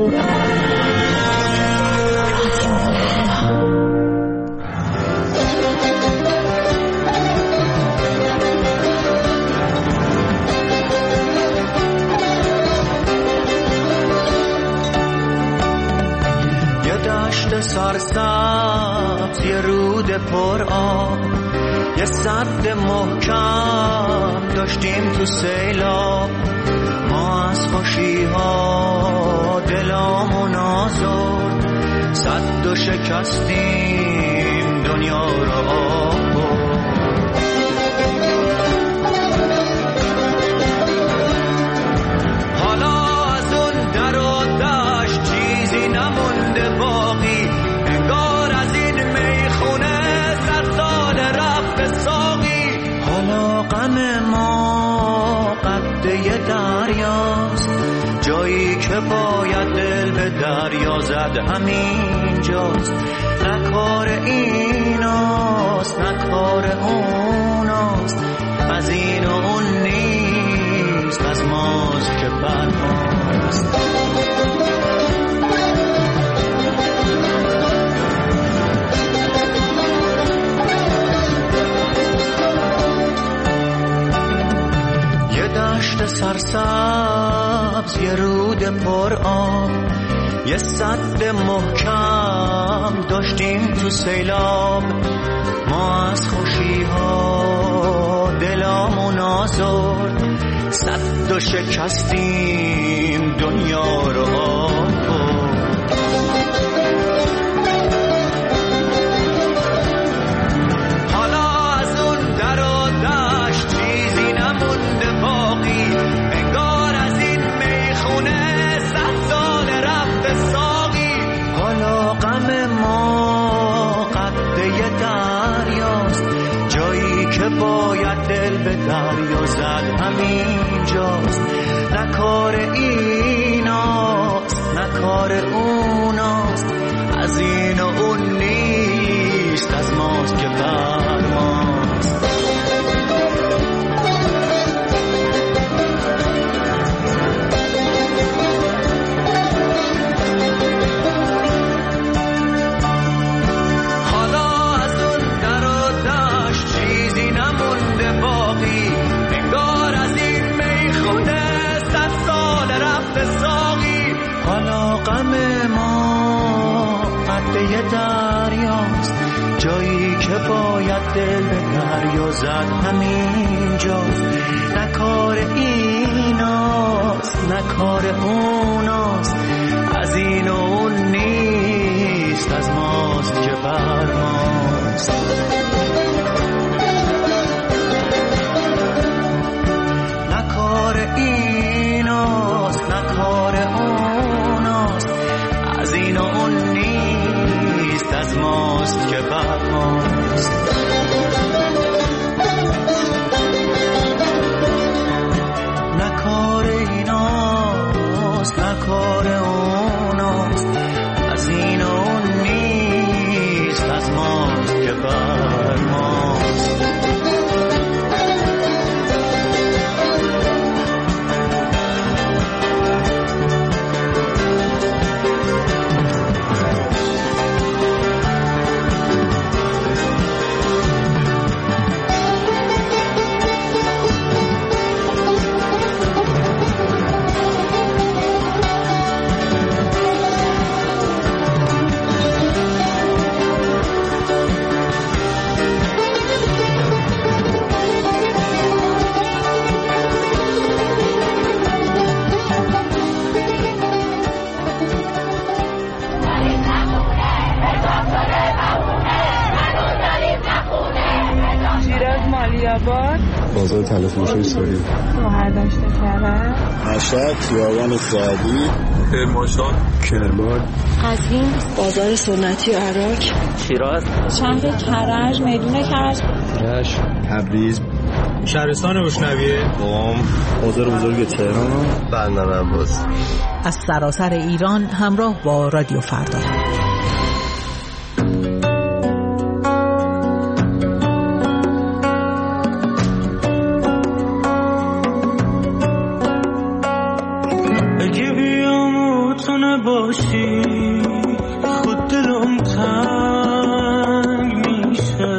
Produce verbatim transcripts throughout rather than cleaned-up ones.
سرسبز یه رود پر آب، یه سد محکم داشتیم تو سیلاب. ما از خوشی ها دلامون آزرد، سد و شکستیم دنیا رو آب برد. حالا از اون در و دشت چیزی نمونده باقی، انگار از این میخونه صد سال رفت ساقی. حالا غم ما قده دریاست، جایی که باید دل به دریا زد همین جاست. نه کار ایناست نه کار اوناست، از این و اون نیست، از ماست که بر ماست. یه دشت سرسبز یه رود پر آب، یه سد محکم داشتیم تو سیلاب. ما از خوشی ها دلامون آزرد، سد و شکستیم دنیا رو آب برد. حالا از اون در و دشت چیزی نمونده باقی، انگار از این میخونه صد سال رفت ساقی. حالا غم ما قده دریاست، جایی که باید دل به دریا زد همین جاست. نه کار ایناست نه کار اوناست، از این و اون نیست، از ماست که بر ماست. حالا از اون در و دشت چیزی نمونده باقی، انگار از این میخونه صد سال رفت ساقی. حالا غم ما قده دریاست، جایی که باید دل به دریا زد همین جاست. نه کار ایناست نه کار اوناست، از این و اون نیست، از ماست که بر ماست. نه کار ایناست نه کار اوناست، از این و اون نیست، از ماست که بر ماست. نه کار ایناست نه کار اوناست، از این و اون نیست، از ماست که بر ماست. بازار تلفروشی سوری، مهرداشت کرد، مشهد، خیابان سعدی، کرمانشاه، کرمان، قزوین، بازار سنتی عراق، شیراز، شهر کرج، میدون کرج، رشت، تبریز، شهرستان روشنویه، قم، بازار بزرگ تهران، بندر عباس. از سراسر ایران همراه با رادیو فردا. اگه بیاموت تو نباشی خود دلم تنگ میشه.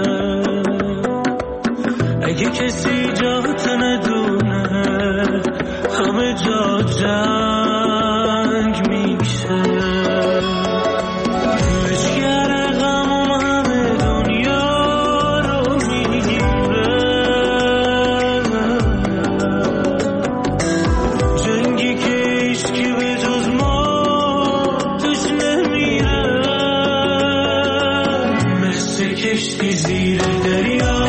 اگه کسی جات ندونه همه جا جنگ میشه. لشگر غمم همه دنیا رو میگیره. جنگی که هیچکی به جز ما توش نمیره. مثل کشتی زیر دریا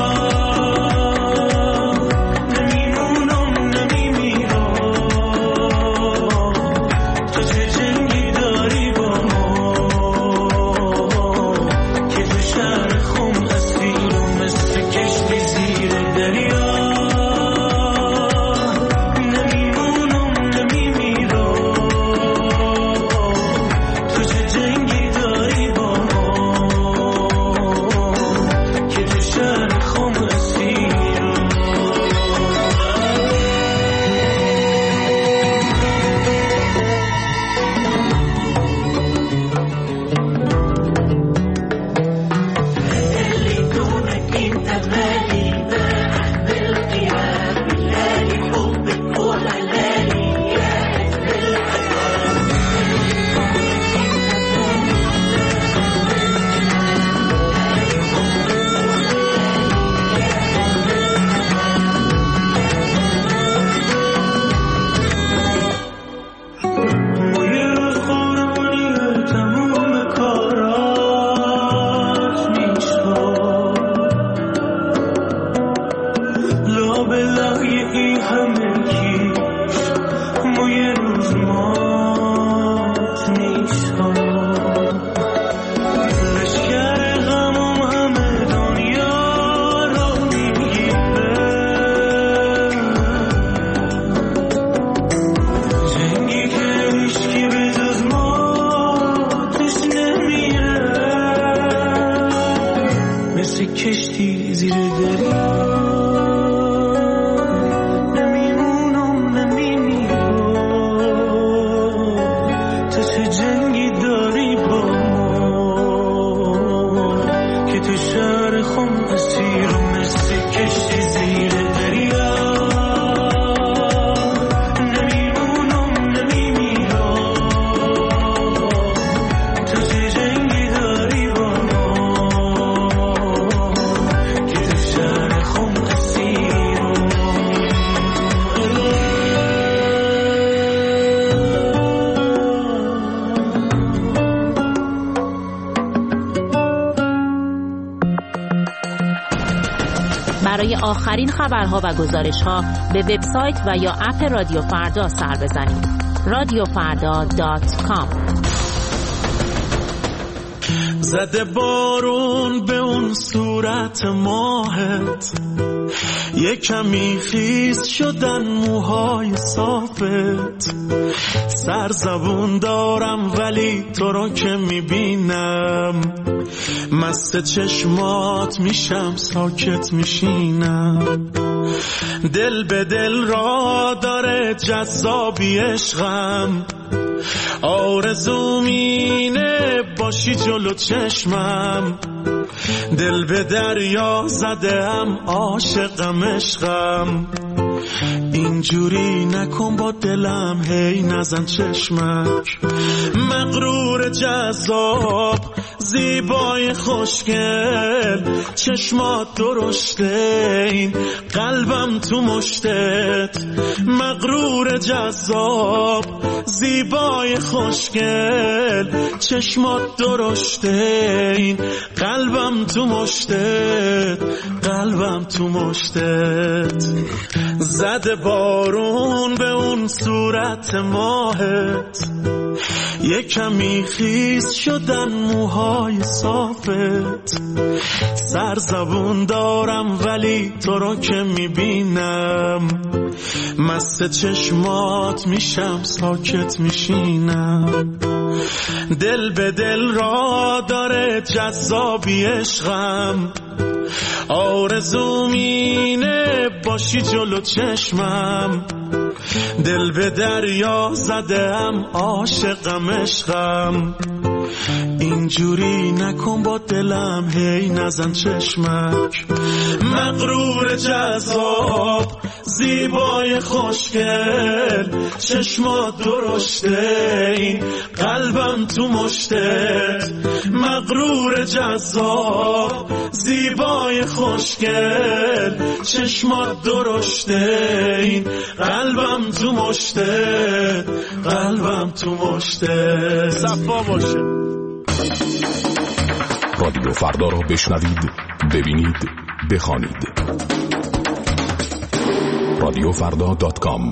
کشتی زیر دریا نمیمونم نمیمیرم. تو چه جنگی داری با ما که تو شهر خم اسیرم. مثل کشتی زیر دریا نمیمونم نمیمیرم. تو چه جنگی داری با برای آخرین خبرها و گزارش‌ها به وبسایت و یا اپ رادیو فردا سر بزنید. رادیو فردا دات کام. زده بارون به اون صورت ماهت، یه کمی خیس شدن موهای صافت. سرزبون دارم ولی تو رو که میبینم مست چشمات میشم، ساکت میشینم. دل به دل را داره جذابی عشقم، آرزوم اینه باشی جلو چشمم. دل به دریا زدم، عاشقم عشقم. اینجوری نکن با دلم، هی نزن چشمک. مغرور جذاب زیبای خوشگل، چشمات درشته این قلبم تو مشتت. مغرور جذاب زیبای خوشگل، چشمات درشته این قلبم تو مشتت. قلبم تو مشتت. زده بارون به اون صورت ماهت، یه کمی خیس شدن موهای صافت. سرزبون دارم ولی تو رو که میبینم مست چشمات میشم، ساکت میشینم. دل به دل را داره جذابی عشقم، آرزوم اینه باشی جلو چشمم، دل به دریا زدم عاشقم عشقم، اینجوری نکن با دلم هی نزن چشمک، مغرور جذاب زیبای خوشگل، چشما درشته این قلبم تو مشتت، مغرور جذاب زیبای خوشگل، چشما درشته این قلبم تو مشتت، قلبم تو مشتت. صفا باشه. رادیو فردا را بشنوید، ببینید، بخوانید. رادیو فردا دات کام.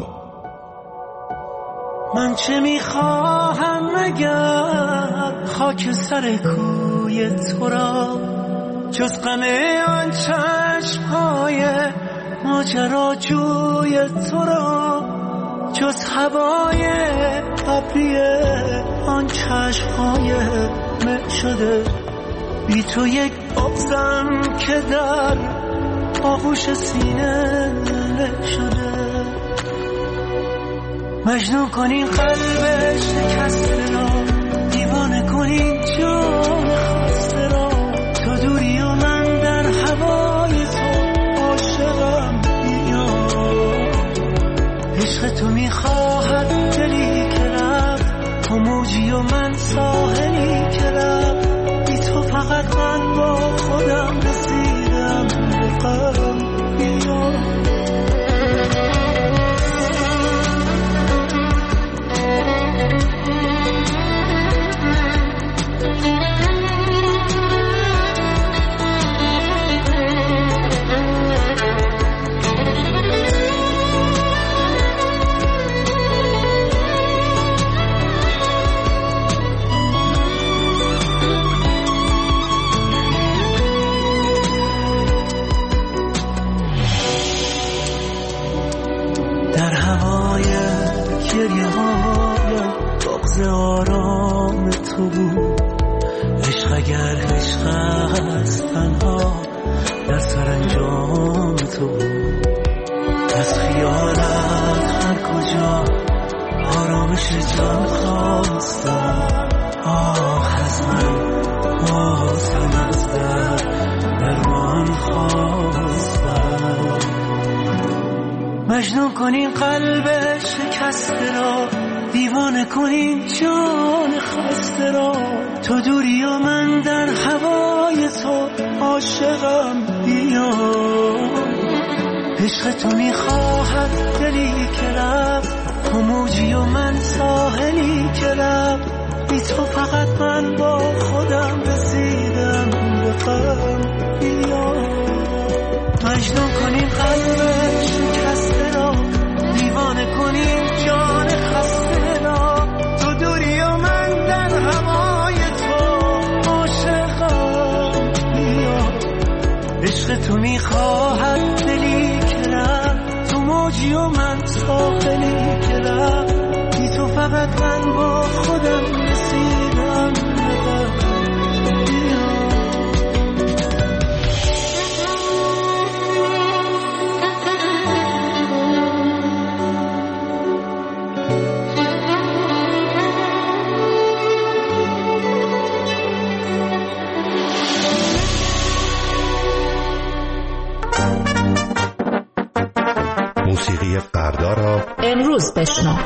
من چه میخواهم مگر خاک سر کوی تو را، جز غم آن چشم‌های ماجراجوی تو را، جز هوای ابری آن چشم‌های مه شده، بی تو یک بغزم که در آغوش سینه له شده. مجنون کنین قلب شکسته را، دیوانه کنین جان خسته را، تو دوری و من در هوای تو عاشقم میاد. عشق تو میخواهد دلی که رفت، تو موجی و من ساحلی که رفت، بی تو فقط من با خودم رسیدم به غم میاد. گریه هایم بغض آرام تو بود، عشق اگر عشق است تنها در سرانجام تو بود. از خیالت هر کجا آرامش جان خواستم، آه از من بازم از در درمان خواستم. مجنون کنین قلب شکسته را، دیوانه کنین جان خسته را، تو دوری و من در هوای تو عاشقم بیاد. عشق تو میخواهد دلی که رفت، تو موجی و من ساحلی که رفت، بی تو فقط من با خودم رسیدم به غم بیاد. مجنون کنین قلب شکسته را، دیوانه کنین جان خسته را، تو دوری و من در هوای تو عاشقم میاد. عشق تو میخواهد دلی که رفت، تو موجی و من ساحلی که رفت، بی تو فقط من با خودم رسیدم به غم. موسیقی فردا را امروز بشنو.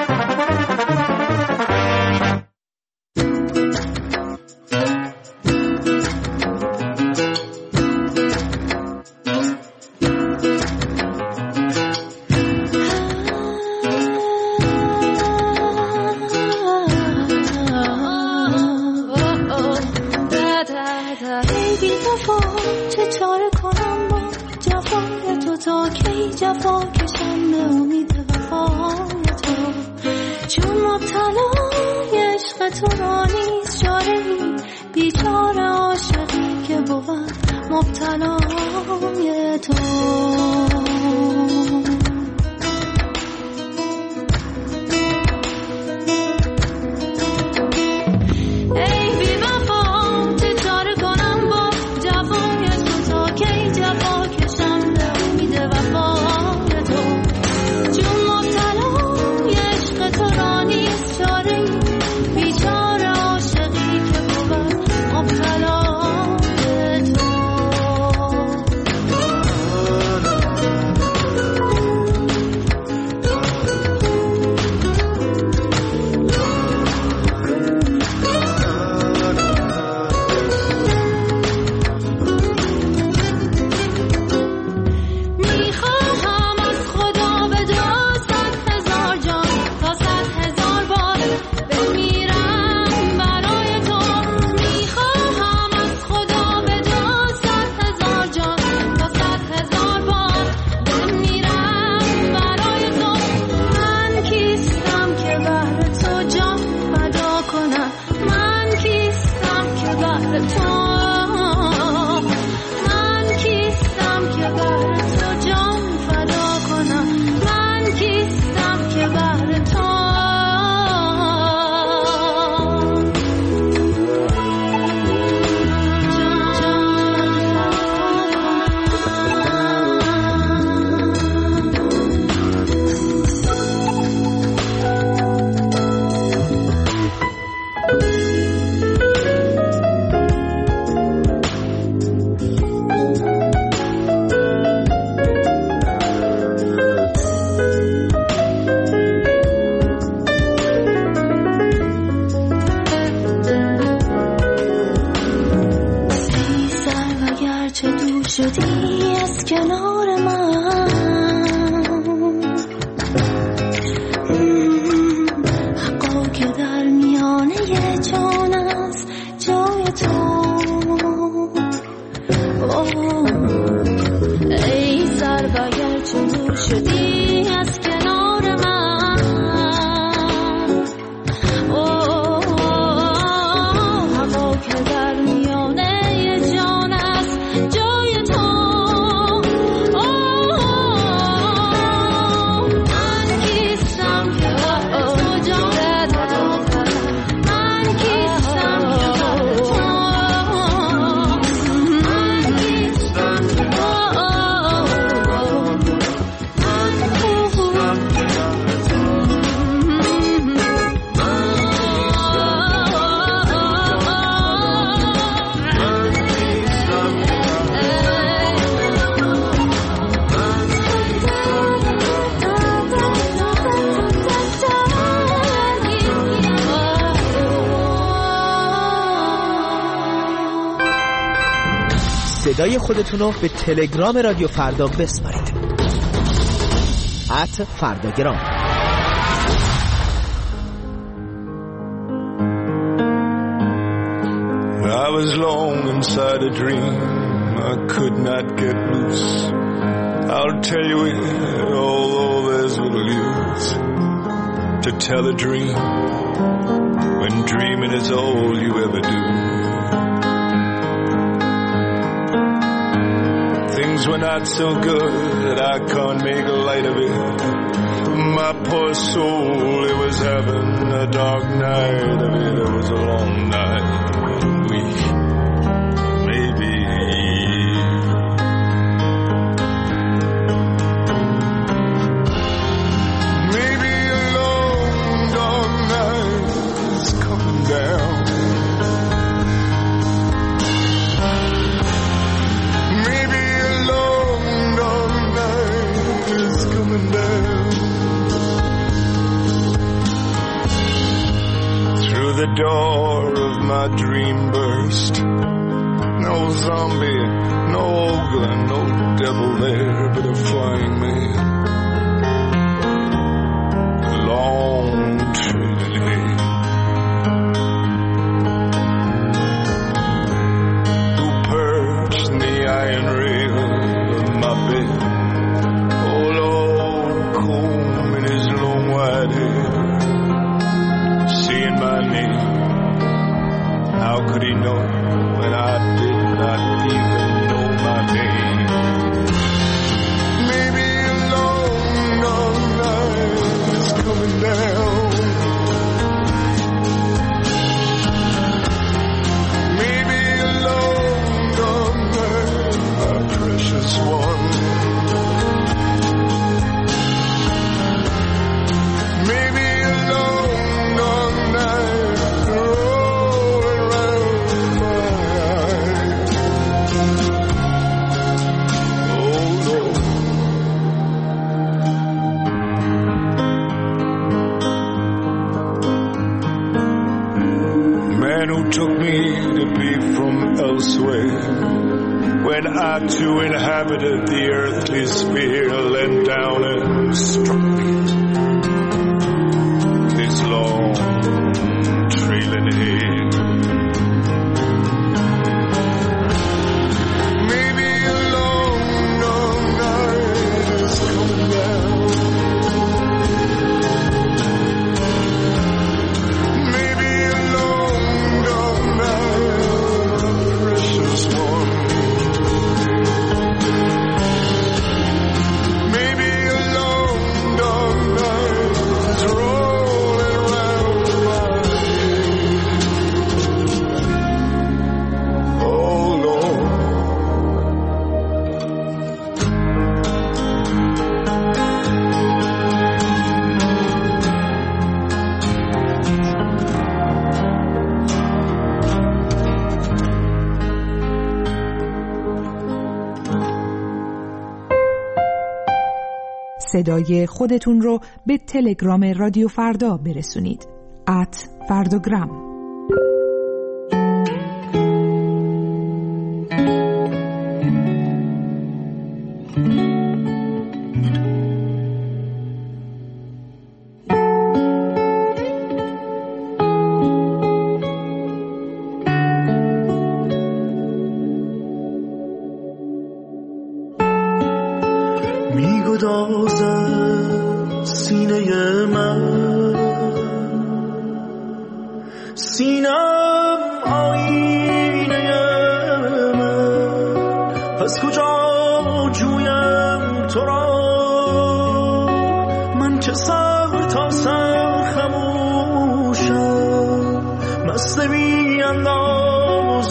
جفا کشم به امید وفای تو، چون مبتلای عشق تو را نیست چاره‌ای، بیچاره عاشقی که بود مبتلای تو. ای بی وفا چه چاره کنم با جفای تو، تا کی شدی از کنار من، حقا که در میانه جان است جای تو. ای سر بگر چون دور شدی از کنار من، هوا که در میانه جان است جای تو. من کیستم که تو جان دادم، من کیستم که تو، من کیستم که صدای خودتون رو به تلگرام رادیو فردا بسپارید. ات فرداگرام. I was long inside a dream, I could not get loose. I'll tell you it, although there's little use to tell a dream when dreaming is all you ever do. Things were not so good that I can't make light of it. My poor soul, it was having a dark night of it. It was a long night, week, maybe a year. Maybe a long dark night is coming down. Maybe a long dark night is coming down. Through the door of my dream burst, no zombie, no ogre, no devil there, but a flying man, long trailing hair, who perched in the iron rail of my bed. Oh Lord, comb in his long white hair, seeing my name. How could he know when I did not even know my name? Maybe a long, long night is coming down. Maybe a long, long night, my precious one. Maybe a long, long night rolling round my eyes. Oh Lord. Man who took me to be from elsewhere, when I too inhabited the earthly sphere, leant down and struck me. His long trailing hair. Maybe a long, long night is coming down. Maybe a long, long night, precious one. Maybe a long, long night is rolling around my head. Oh Lord. صدای خودتون رو به تلگرام رادیو فردا برسونید. ات فرداگرام. سینم آینه من، پس کجا جویم تو را؟ من که سر تا سر خموشم، مست بی انداز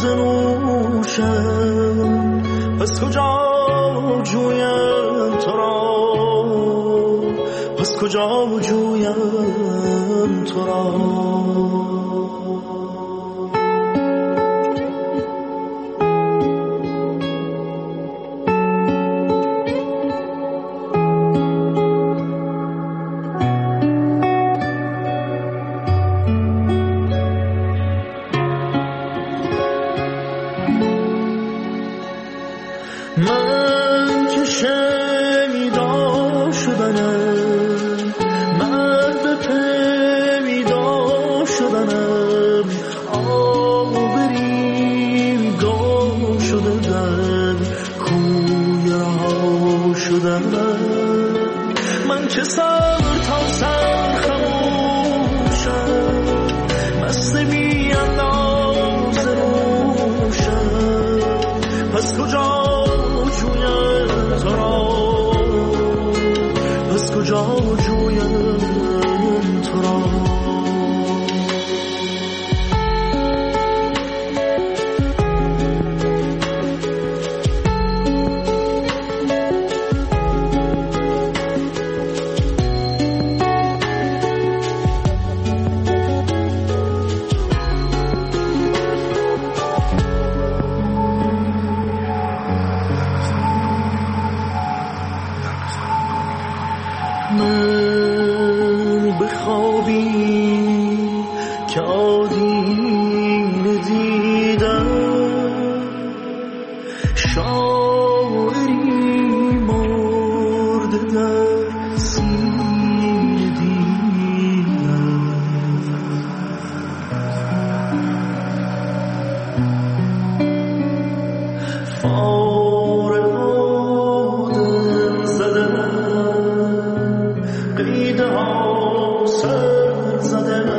نوشم، پس کجا جویم تو را؟ پس کجا جویم تو را؟ من که شنیدا شدنم، مرد پیدا شدنم، آبری گم شده در کوی رها شدنم. من که سر تا سر خموشم، مست بی انداز روشم، پس کجا پس کجا جویم تو را؟ من بخوابی که آدینه دیدم، شاعری مرده در سینه دیدم. فارغ آدم زدم، قیده ها سر زدم،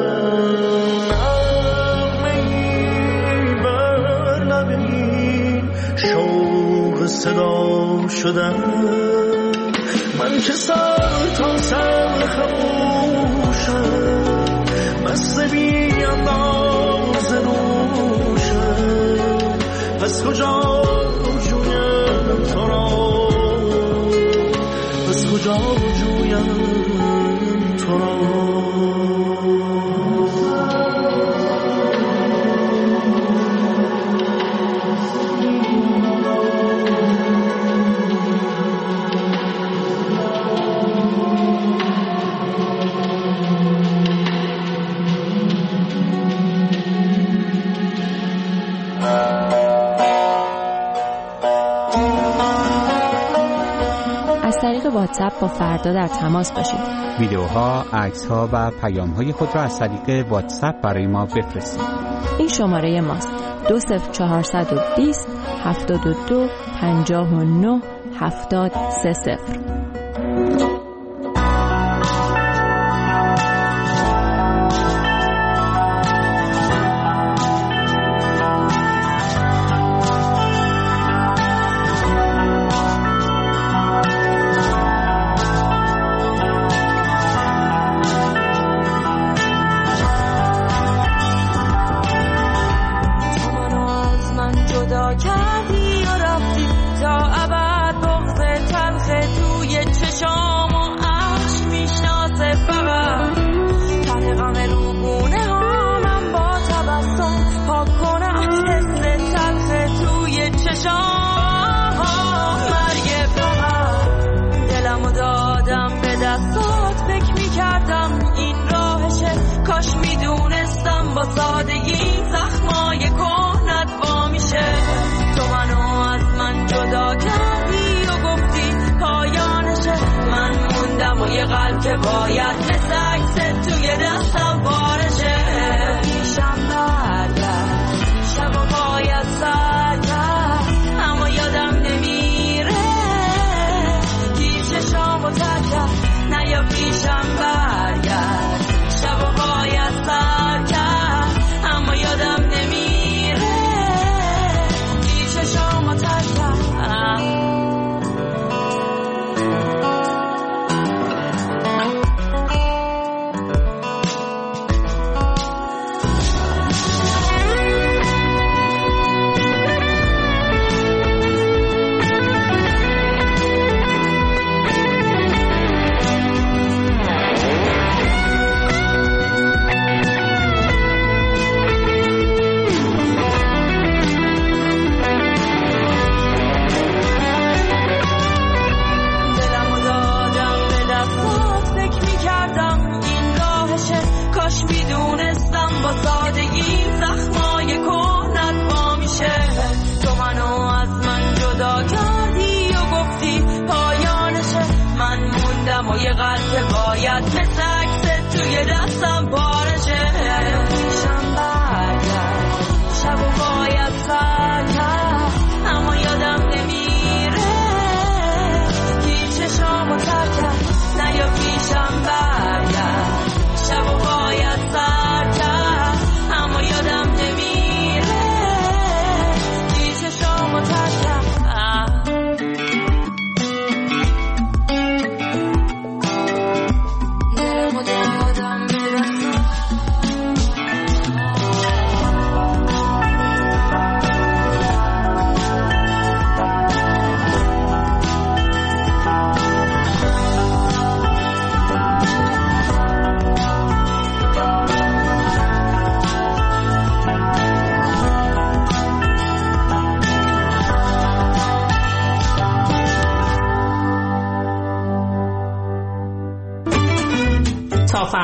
نغمه‌ای بر لبین شوق صدا شدم. من که سر تا سر خموشم، مست بی انداز نوشم، پس کجا جویم تو را؟ پس کجا جویم تو را؟ از طریق واتساپ با فردا در تماس باشید. ویدیوها، عکس‌ها و پیام‌های خود را از طریق واتساپ برای ما بفرستید. این شماره ماست: دو صفر چهارصد و بیست هفتاد و دو پنجاه و نه هفتاد سه صفر. کردی و رفتی تا ابد، بغض تلخ توی چشام و عشق میشناسه فقط. ته غم روبونه ها من با تبسم پاک کنم حس تلخ توی چشام. مرگ فقط دلمو دادم به دستات، فکر میکردم این راهشه، کاش میدونستم با سادگی زخمای کهنت وا میشه. تو منو از من جدا کردی و گفتی پایانشه، من موندم و یه قلب که باید مثل عکست توی دستم بارشه. پیشم برگرد شب و باید سر کرد، اما یادم نمیره گیشه شام و ترکم. نیا پیشم برگرد شب و باید سر کرد،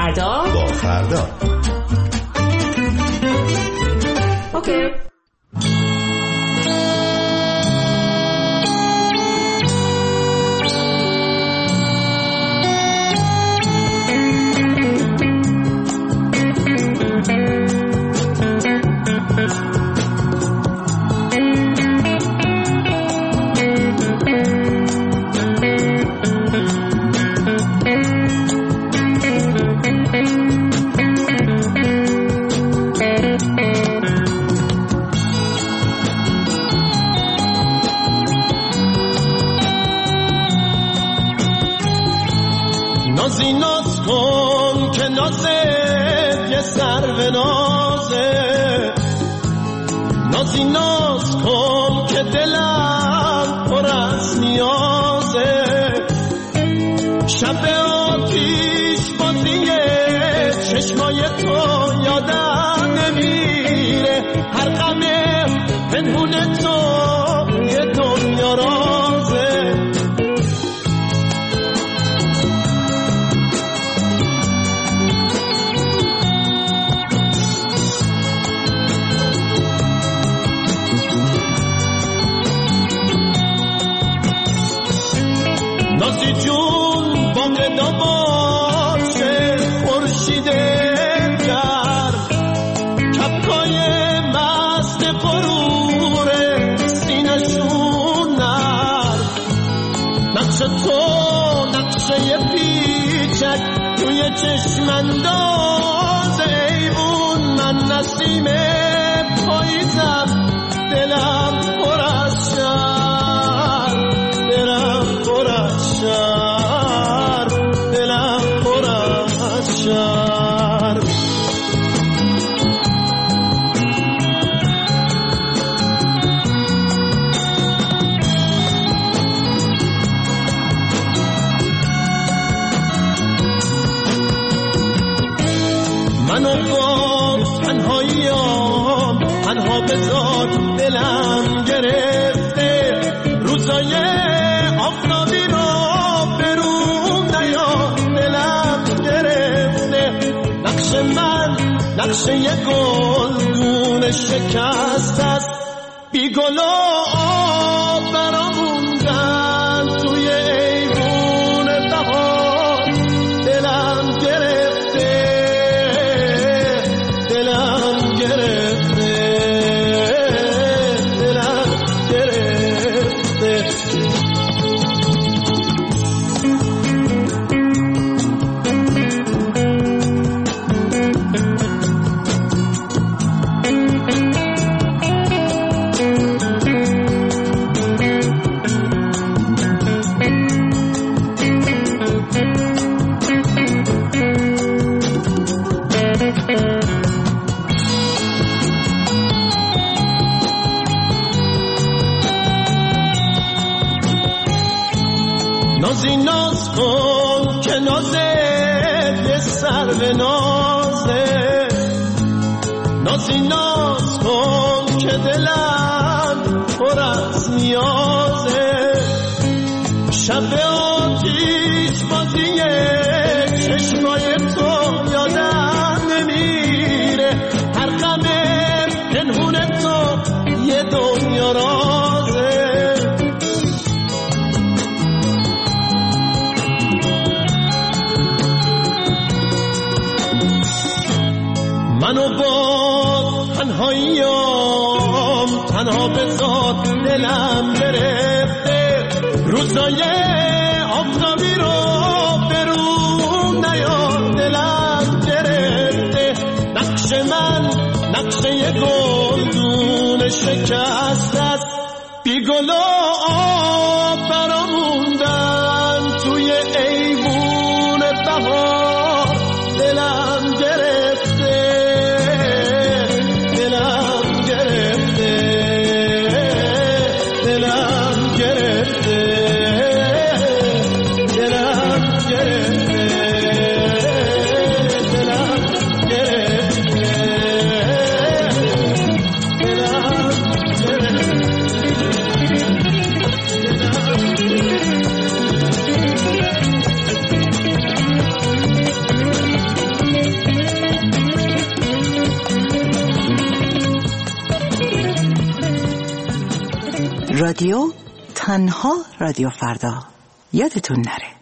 فردا با فردا. اوکی. نازی ناز کن که نازت یه سرو نازه، نازی ناز کن که دلم پر از نیازه، شب آتیش بازیه چشمای تو یادم نمیره، هر غم پنهون تو یه دنیا رازه. نازی جون بامداد باشه خورشید گرم، کپکای مست غرور سینه‌شون نرم، نقش تو نقشه پیچک توی چشم اندازه، ای اون من نسیم پاییزم دلم پر از شرم، دلم پر از شرم، دلم پر از شرم. منو با تنهاییام تنها بذار، دلم گرفته روزای آفتابی رو برون نیا، دلم گرفته نقش من نقشه یه گلدون شکست است، بی گل و آب براموندن توی ایوون بهار، دلم گرفته دلم گرفته دلم گرفته. نازی ناز کن که نازت یه سرو نازه، نازی ناز کن که دلم پر از نیازه، شب آتیش بازیه چشمای تو یادم نمیره، هر غم پنهون تو یه دنیا رازه. منو با تنهاییام تنها بذار، دلم گرفته روزای آفتابی رو برون نیا، دلم گرفته نقش من نقشه یه گلدون شکست است، بی گل و آب براموندن توی ایوون بهار، دلم گرفته دلم گرفته دلم گرفته دلم گرفته دلم گرفته دلم گرفته. رادیو، تنها رادیو فردا. یادتون نره.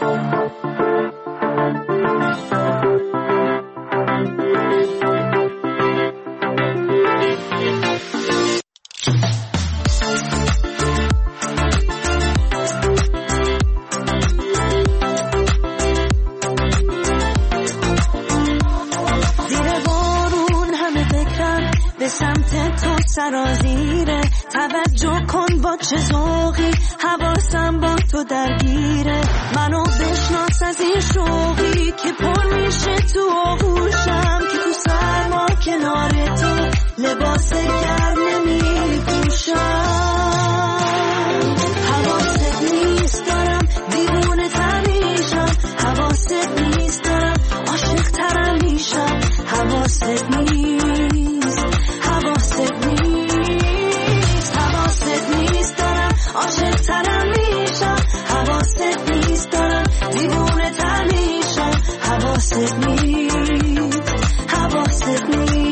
سرازیره توجه کن با چه ذوقی حواسم با تو درگیره منو بشناس از این شوقی که پر میشه تو آغوشم که تو سرما کنار تو لباس گرم نمیپوشم حواست نیست دارم دیوونه تر میشم حواست نیست دارم عاشق ترم میشم حواست نیست حواست نیست حواست نیست دارم عاشق ترم میشم حواست نیست دارم دیوونه تر میشم حواست نیست حواست نیست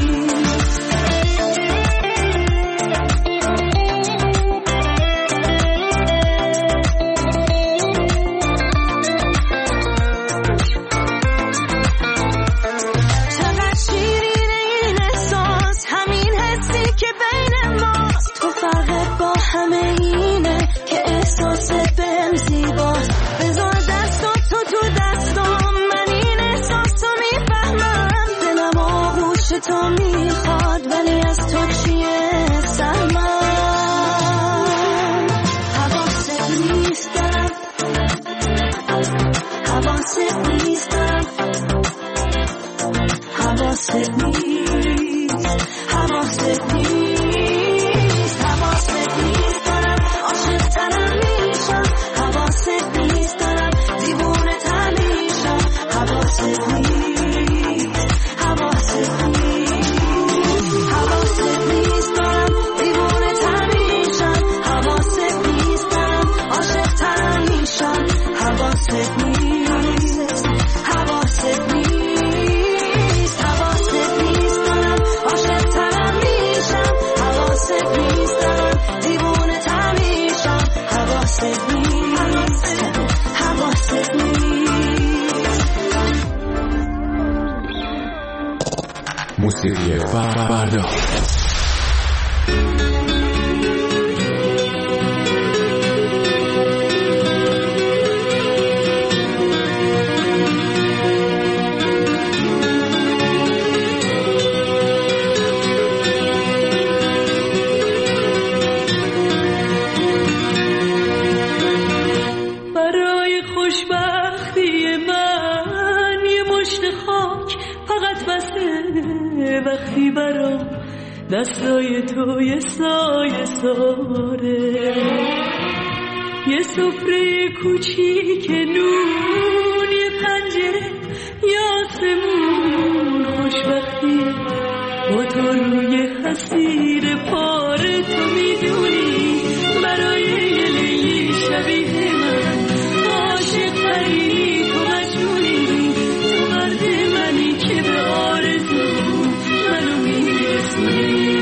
تو میخواد ولی از تو چیه سهمم حواست نیست دارم حواست نیست دارم حواست نیست حواست نیست حواست نیست دارم عاشق ترم میشم حواست نیست دارم دیوونه تر میشم حواست نیست حواست نیست موسیقی فردا. برای خوشبختی من یه مشت خاک فقط بسه وقتی برام دستای تو یه سایه ساره یه سفره کوچیک نون یه پنجره یه آسمون خوشبختی با تو روی حسیر پاره تو میدونی برای یه لیلی شبیه من عاشق تری تو مجنونی تو مرد منی که به آرزو منو میرسونی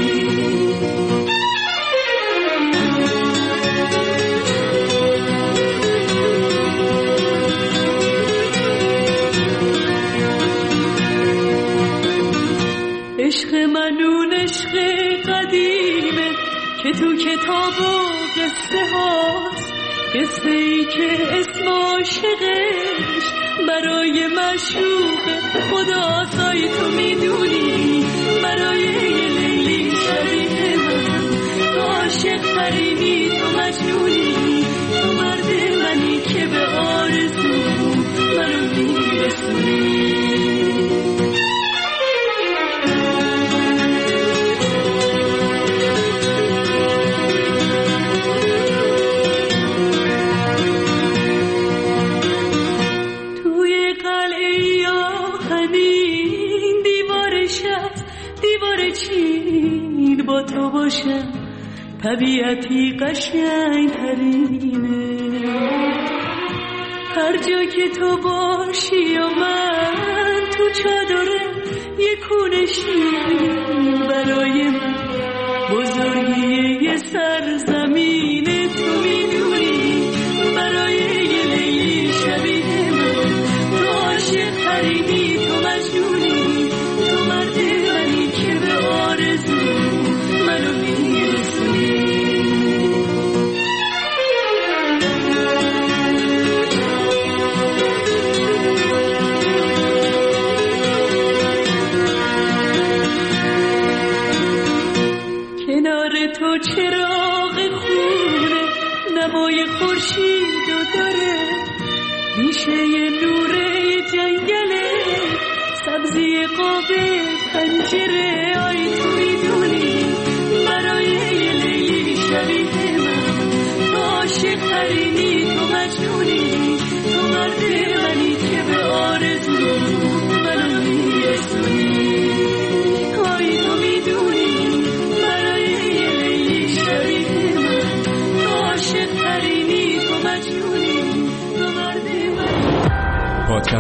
عشق منون عشق قدیمه که تو کتاب و قصه هاست قصه ای که اسم عاشقش برای مشروق خدا سای تو میدونی برای یه لیلی شبیه من تو عاشق ترینی تو مجنونی تو مرد منی که به آرزو منو میرسونی با تو باشم طبیعتی قشنگ ترینه هر جا که تو باشی و من تو چادره یه کونشی برای من بزرگی یه سرزمین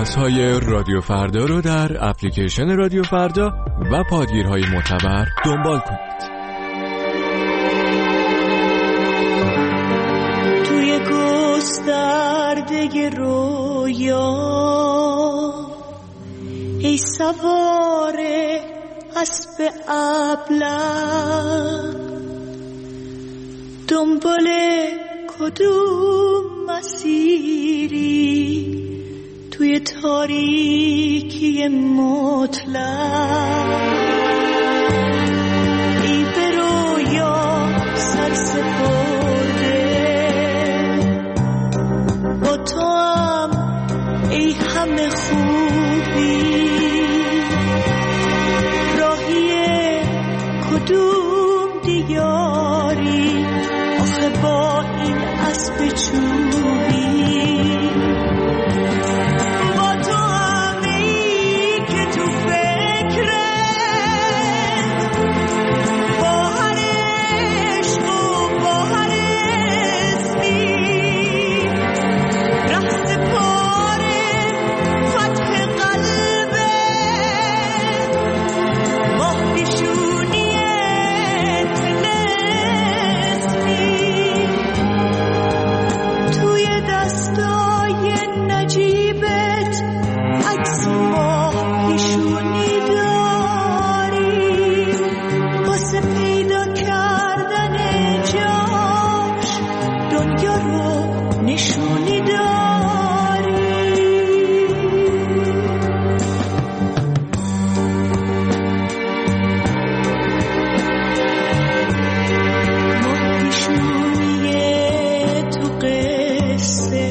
پادکست‌های رادیو فردا رو در اپلیکیشن رادیو فردا و پادگیرهای معتبر دنبال کنید. توی گسترده رویا ای سوار اسب ابله دنبال کدوم مسیری توی تاریکی مطلق ای به رویا سر سپرده با تو هم ای همه خوبی راهی کدوم دیاری آخه با این اسب چوبی با تو همه ای که تو فکرت با هر عشق و با هر اسمی ره سپاره فتح قلبه ماه پیشونیت نسمی توی دستای نجیبت عکس ماه پیشونی داری واسه پیدا کردن جاش دنیا رو نشونی داری ماه پیشونی تو قصه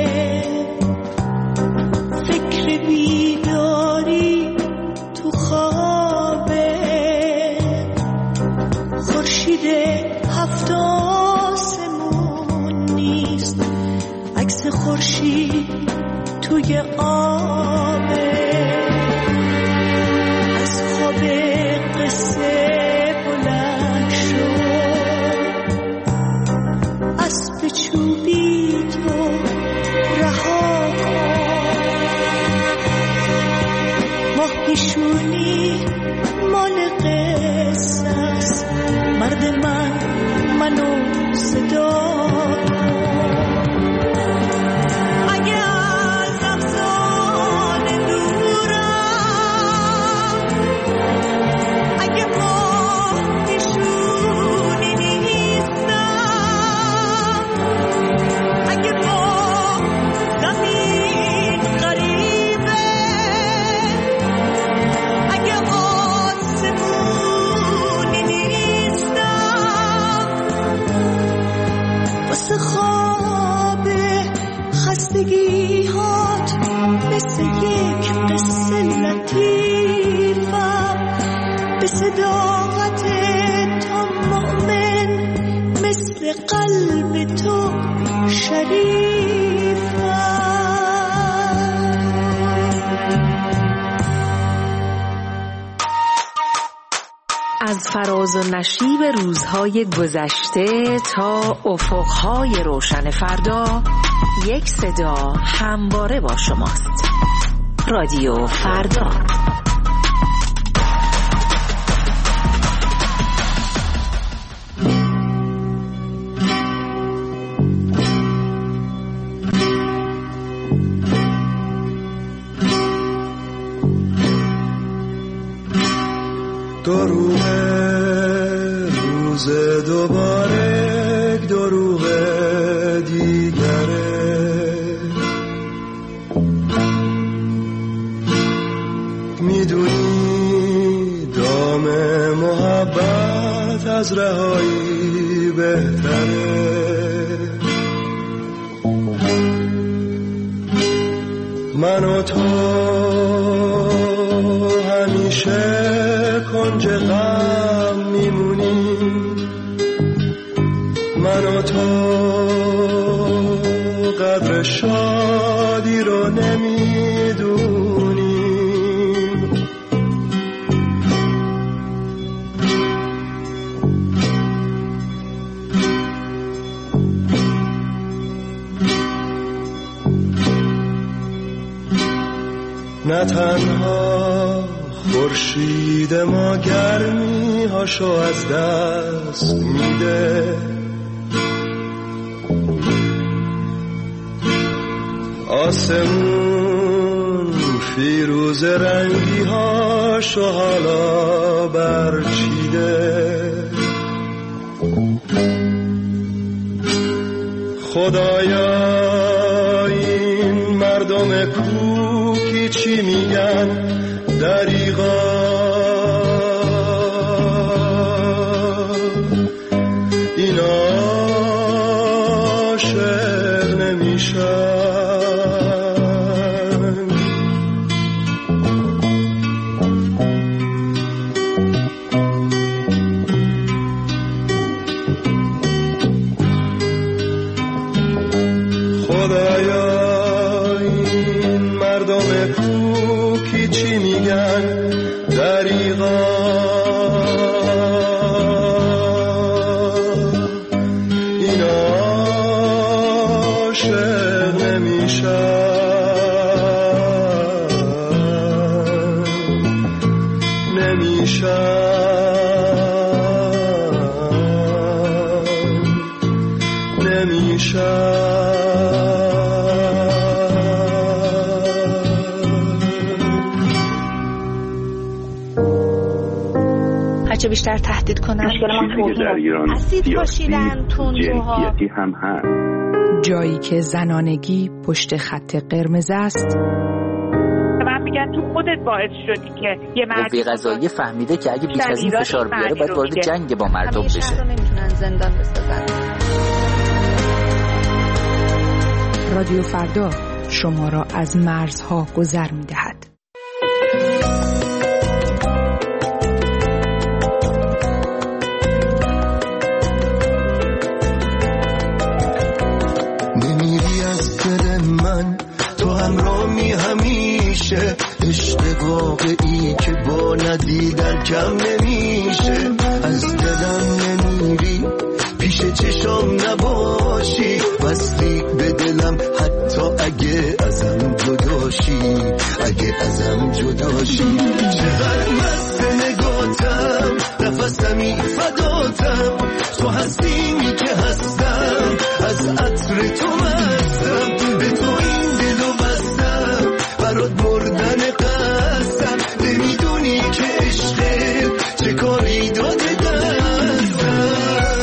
فکر بیداری تو خوابه خورشید هفت آسمون نیست عکس خورشید توی آبه از خواب قصه بلند شد اسب چوبی تو رها کن ماه پیشونی مال قصه است مرد من منو صدا کن اگه از افسانه دورم اگه ماه پیشونی نیستم اگه با زمین غریبه اگه آسمونی نیستم واسه خواب خستگی هات مثل یک قصه لطیفم به صداقت تو مؤمن مثل قلب تو شریفم از فراز و نشیب روزهای گذشته تا افقهای روشن فردا یک صدا همواره با شماست. رادیو فردا. دروغ روز دوباره دروغ دیگره میدونی دام محبت از رهایی بهتره من و تو همیشه کنج غم میمونیم من و تو قدر شادی رو نمیدونیم نه تنها خورشید ما گرمی هاشو از دست میده، آسمون فیروز رنگی هاشو حالا برچیده. خدایا این مردم کوکی چی میگن دریغا، اینا عاشق نمیشن. هرچه بیشتر تهدید کنن در ایران اسید پاشیدن تندروها هم هست. جایی که زنانگی پشت خط قرمز است. من میگن تو خودت باعث شدی که یه مرد قوه قضاییه فهمیده که اگه بیش از این فشار بیاره باید وارد جنگ با مردم بشه. همیشه نمیتونن زندان بسازن. رادیو فردا شما را از مرزها گذر میدهد. همیشه عشق واقعی که با ندیدن کم نمیشه. از دلم نمیری پیش چشام نباشی، وصلی به دلم حتی اگه ازم جداشی، اگه ازم جداشی. چقدر مست نگاتم نفسمی فداتم، تو هستیمی که هستم، از عطر تو مستم، به تو این دلو بستم، برات بردن قسم، نمیدونی که عشقه چه کاری داده دستم.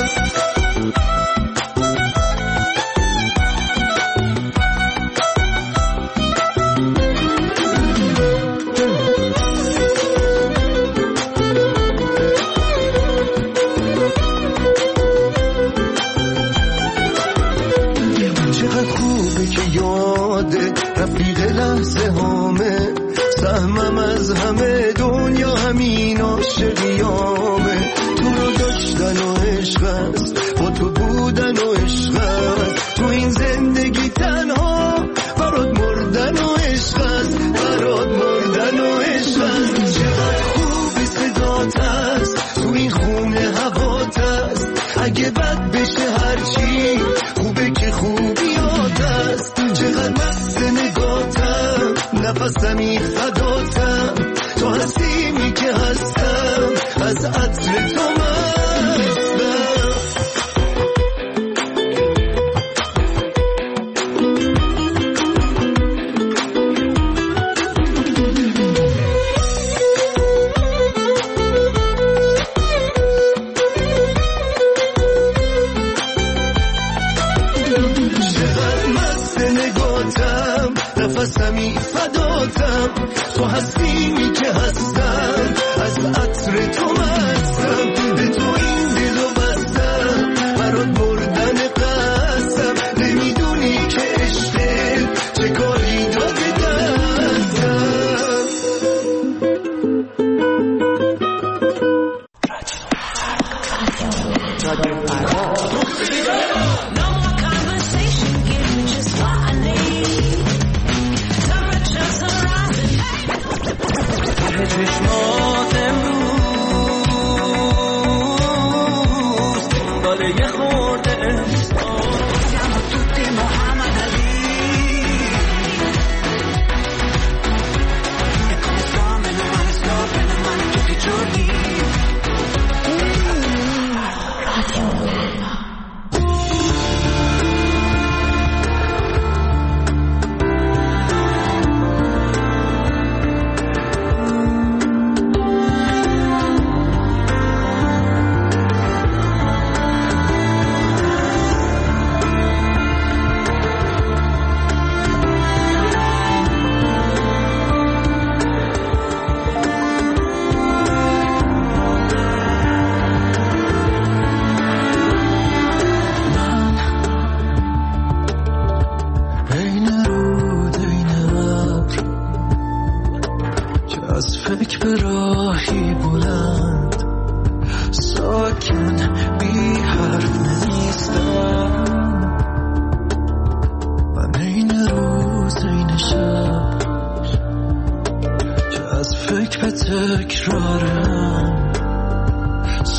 چقدر خوبه که یاده رفیق لحظه هامه، سهمم از همه دنیا همین عاشقیامه. تو رو داشتن و عشق است، با تو بودن و عشق است، تو این زندگی تنها برات مردن و عشق است، برات مردن و عشق است. چقدر خوبی صدات است، تو این خونه هوات است، اگه بد بشه هرچی خوبه که خوبیات است. چقدر مست نگاتم نفسمی فداتم، تو هستیمی که هستم، از عطر تو مستم. چقدر مست نگاتم نفسمی فداتم، تو هستیمی که هستم، از عطر تو مستم، به تو این دلو بستم، برات بردن قسم، نمیدونی که عشقه چه کاری داده دستم. رادیو فردا چشمات امروز داره یه خورده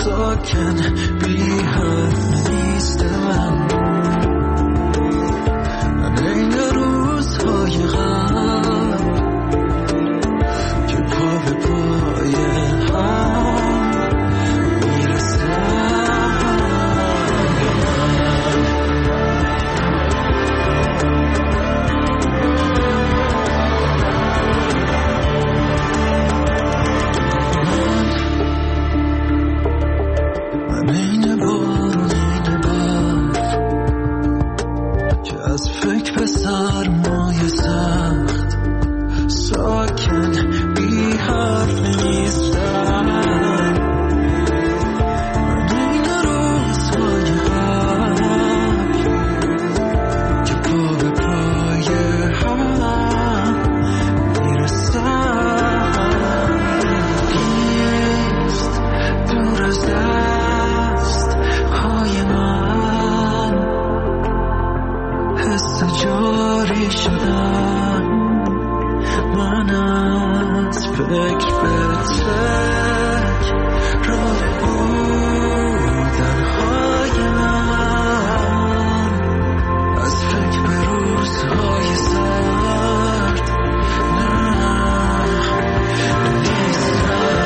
ساکن بی حرف نیستم من این روزهای غم که پا به پای هم میرسم سرمایه سخت ساکن بی حرف نیستم من این روزهای غم که پا به پای هم میرسم نیست دور از دست های من حس جاری شدم من از فکر به تک راه بودن های من از فکر به روزهای سرد نه نیستم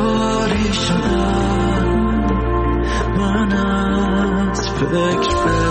جاری شدم من از فکر